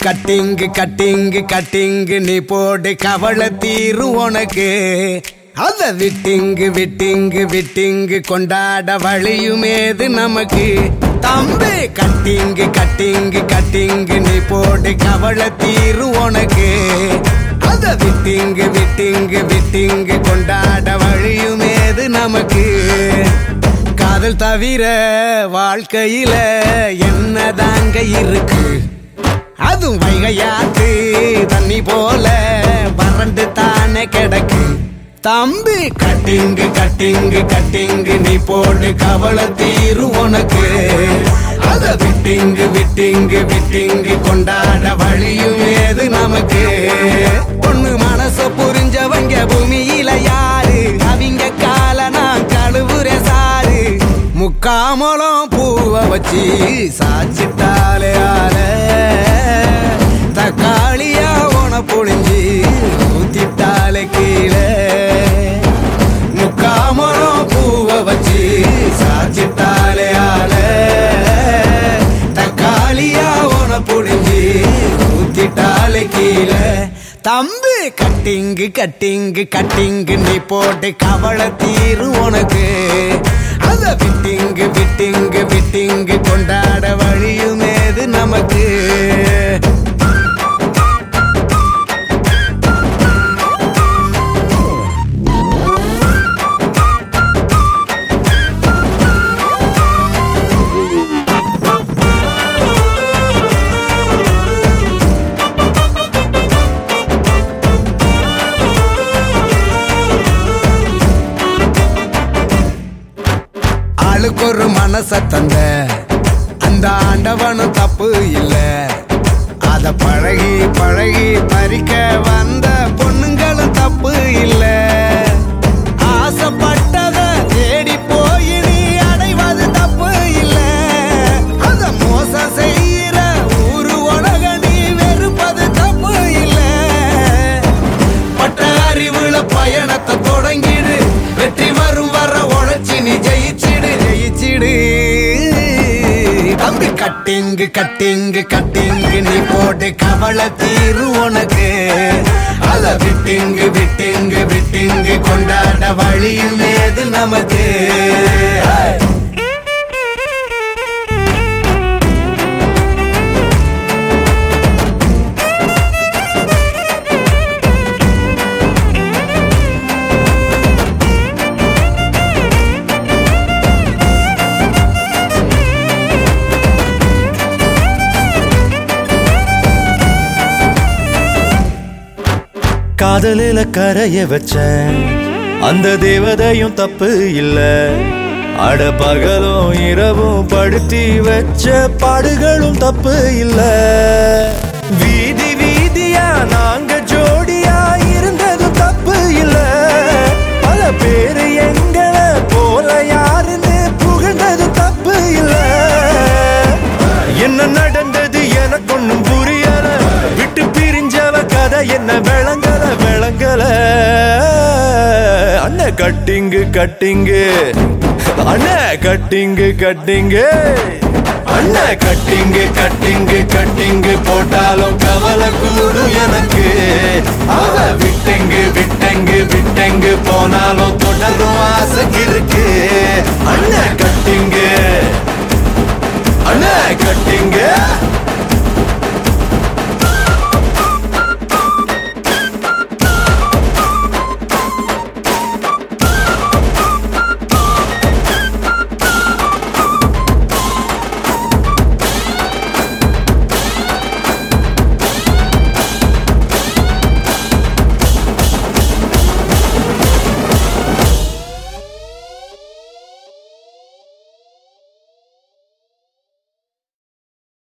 கட்டிங்கு நீ போடு கவலை தீரும் உனக்கு. அத விட்டிங்கு கொண்டாட வழியுமேது நமக்கு. தம்பி கட்டிங்கு நீ போடு கவலை தீரும் உனக்கு. அத விட்டிங்கு கொண்டாட வழியுமேது நமக்கு. காதல் தவிர வாழ்க்கையில என்னதாங்க இருக்கு? அதுவும் வைகையாத்து தண்ணி போல வறண்டு தானே கிடக்கு. தம்பி கட்டிங்கு நீ போடு கவலை தீரும் உனக்கு. அத விட்டிங்கு கொண்டாட வழியும் ஏது நமக்கு. பொண்ணு மனச புரிஞ்சவங்க பூமியில யாரு? அவங்க கால நான் கழுவுற சாரு. முக்காமலம் பூவ வச்சு சாச்சிட்டாலே ஆல தக்காளியா உன பொழிஞ்சி ஊத்திட்டாலே கீழே. முக்காமலம் பூவ வச்சு சாச்சிட்டாலே ஆல தக்காளியா உன பொழிஞ்சி ஊத்திட்டாலே கீழே. தம்பி கட்டிங்கு நீ போட்டு கவலை தீரும் உனக்கு. அத விட்டிங்கு கொண்டாட வழியுமேது நமக்கு. ஒரு மனச தந்த அந்த ஆண்டவனும் தப்பு இல்ல. அத பழகி பறிக்க வந்த பொண்ணுங்களும் தப்பு இல்ல. ஆசைப்பட்டத தேடி போய் நீ அடைவது தப்பு இல்ல. அத மோசம் செய்யற ஊரு உலக நீ வெறுப்பது தப்பு இல்ல. பட்ட அறிவுல பயணத்தை தொடங்கிடு. வெற்றி வரும் வர உழைச்சி நீ ஜெயிச்சிடு. தம்பி கட்டிங்கு நீ போட்டு கவலை தீரும் உனக்கு. அத விட்டிங்கு கொண்டாட வழியும் ஏது நமக்கு. காதலில கரைய வச்ச அந்த தேவதையும் தப்பு இல்ல. அட பகலும் இரவும் படுத்தி வச்ச பாடுகளும் தப்பு இல்ல. வீதி வீதியா நாங்க ஜோடியா இருந்ததும் தப்பு இல்ல. பல பேரு எங்களை போல யாருன்னு புகழ்ந்தது தப்பு இல்ல. என்ன நடந்தது எனக்கு ஒண்ணும் புரியல. விட்டு பிரிஞ்சவ கதை என்ன விளங்கல. அண்ணா கட்டிங்கு அண்ணா கட்டிங்கு போட்டாலும் கவலை கூடும் எனக்கு. அவ விட்டங்கு போனாலும் தொடரும் ஆசை இருக்கு. அண்ணா கட்டிங்கு